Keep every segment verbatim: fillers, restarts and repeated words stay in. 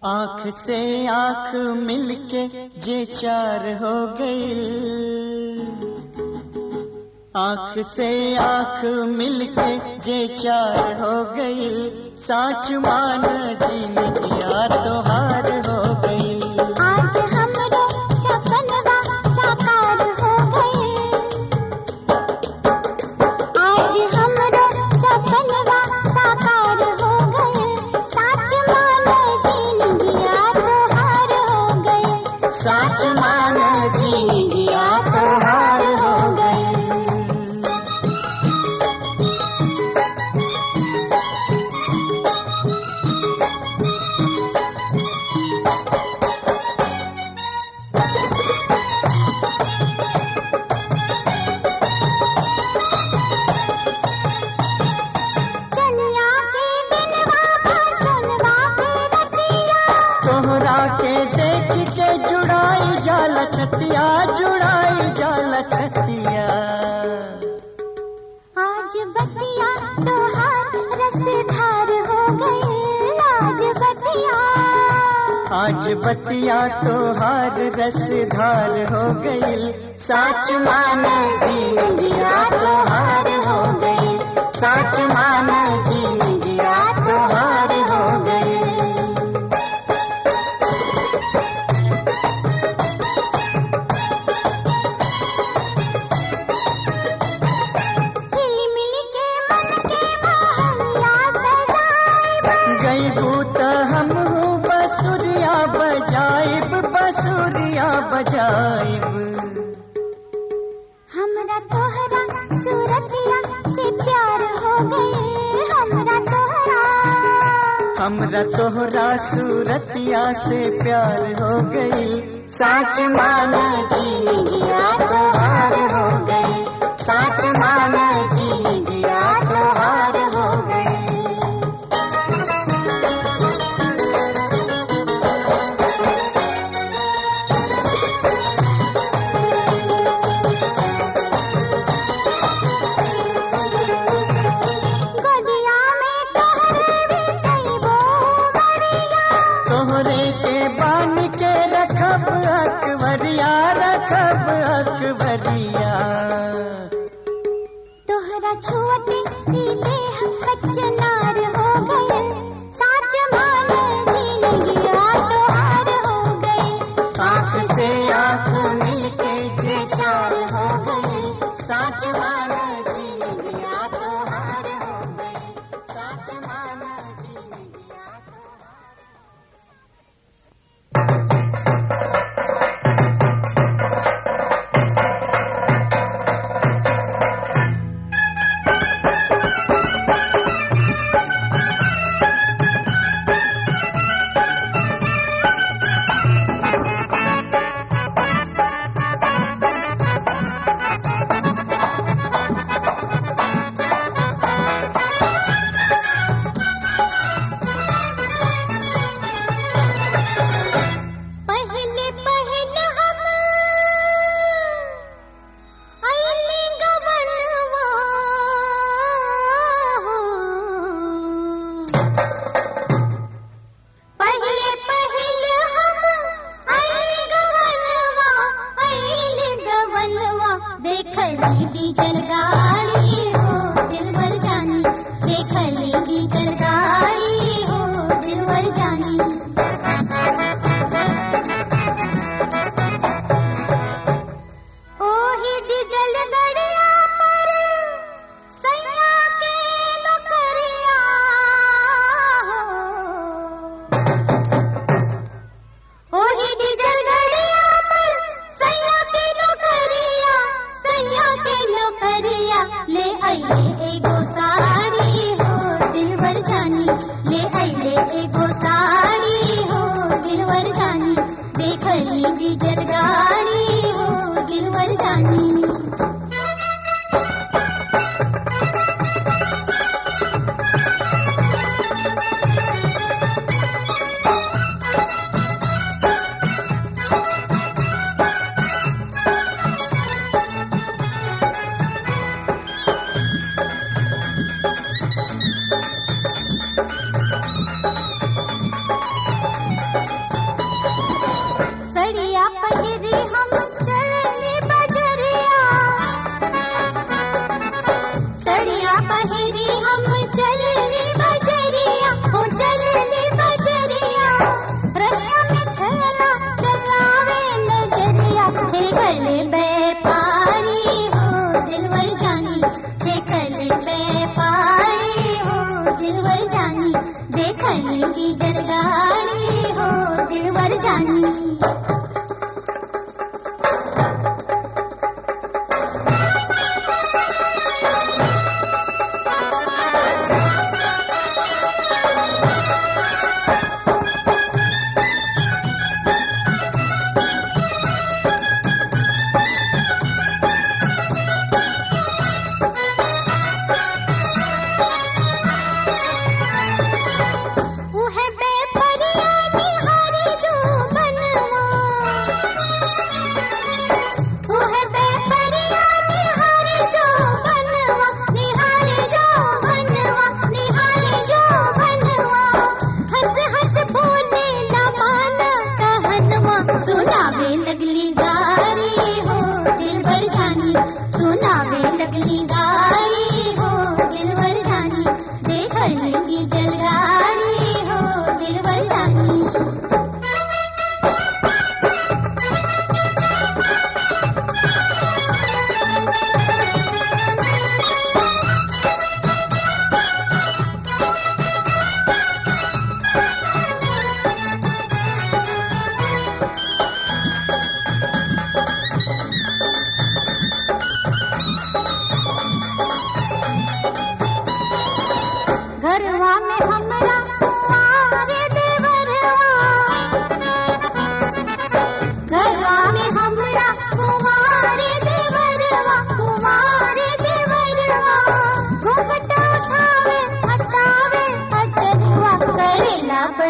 आँख से आँख मिलके जे चार हो गई, आँख से आँख मिलके जे चार हो गई, साच मान जीन किया तो हार हो गई। आज हमरो सपनवा साकार हो गए, आज हमरो सपनवा साकार हो गए, साच मान जीन किया तो हार हो गए, साच मान जीन किया तो हार हो गई। छतिया जुड़ाई जाला छतिया, आज बतिया तो हाथ रसधार हो गए, आज बतिया आज बतिया तो हार रसधार हो गई, साच मान जीन गया तो हार हो गई, साच मान जीन गया तो हार हो गई। बसुरिया बजाइब हमरा तोहरा सूरतिया से प्यार हो गए, हमरा तोहरा हमरा तोहरा सूरतिया से प्यार हो गई, साच मान जीन गया तो हार हो गई, साच मान जीन गया तो हार हो गई। अकबरिया रखब अकबरिया, तोहरा छुअते ही देह कचनार हो गए, साच मान जीन गया तो हार हो गए, आँख से आँख मिलके जे चार हो गई, साच मान जीन गया तो हार हो गई, साच मान जीन गया तो हार।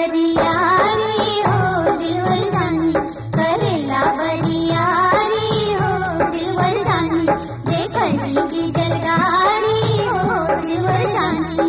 बरियारी हो दिलवर जानी, करेला बरियारी हो दिलवर जानी, देखली की जलगारी हो दिलवर जानी।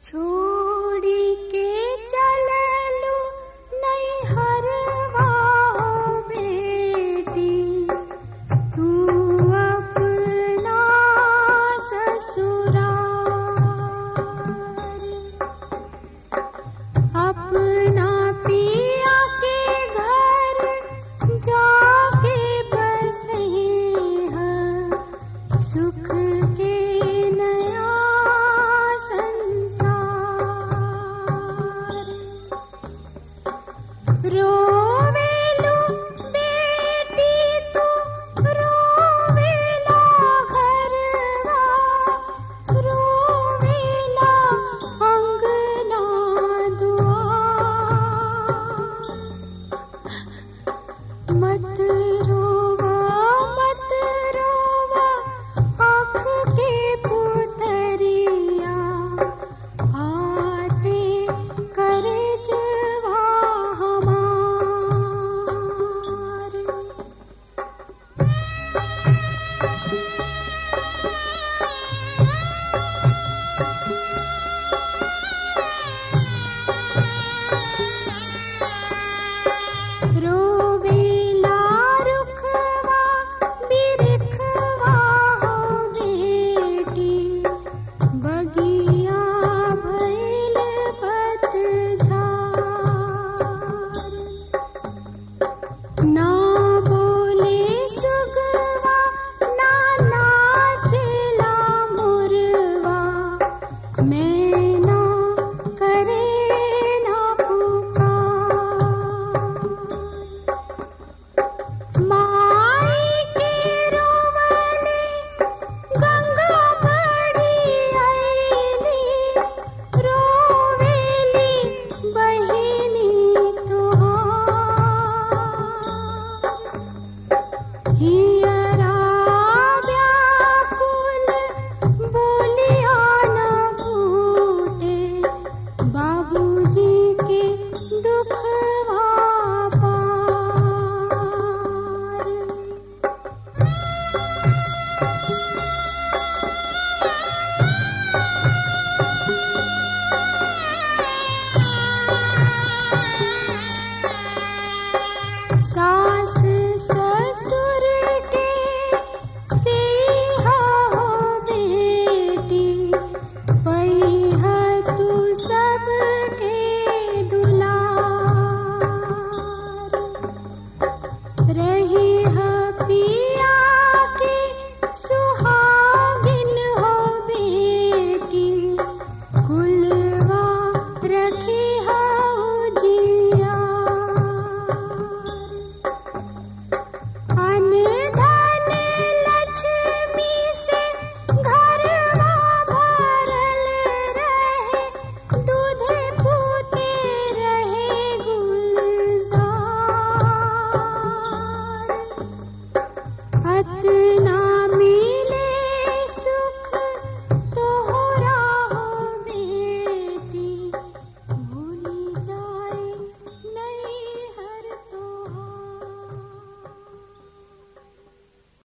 छोड़ी के चललू नैहरवा हो बेटी, तू अपना ससुराल। अपना पिया के घर जाके बसही है, सुख